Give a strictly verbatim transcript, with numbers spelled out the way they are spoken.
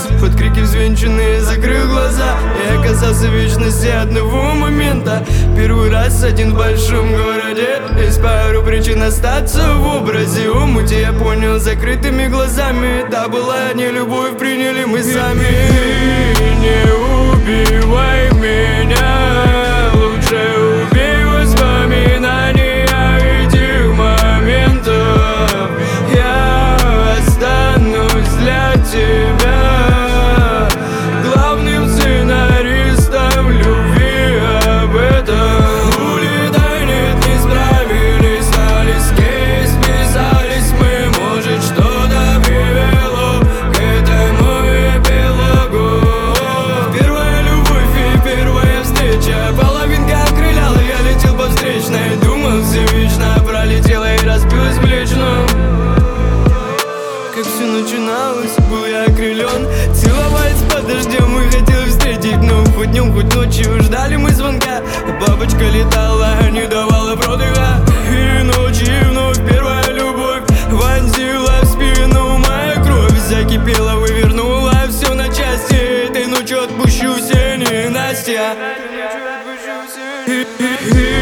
под крики взвинченные, закрыл глаза и оказался в вечности одного момента. Первый раз один в большом городе, есть пару причин остаться в образе. Омуте я понял закрытыми глазами, да была не любовь, приняли мы сами. Не убивай меня, лучше убей воспоминания этих моментов. Я останусь для тебя главным сценаристом любви об этом. Улетай, нет, не справились, стали скейс, списались мы, может что-то привело к этому эпилогу. Первая любовь и первая встреча, половинка окрыляла, я летел по встречной, думал все вечно, пролетела и разбилась в млечном. Как все начиналось, был я окрылен, целоваясь под дождем и хотел встретить вновь. Хоть днем, хоть ночью ждали мы звонка, бабочка летала, не давала продыха. И ночью вновь первая любовь вонзила в спину моя кровь, закипела, вывернула все на части. Этой ночью отпущу все ненастья.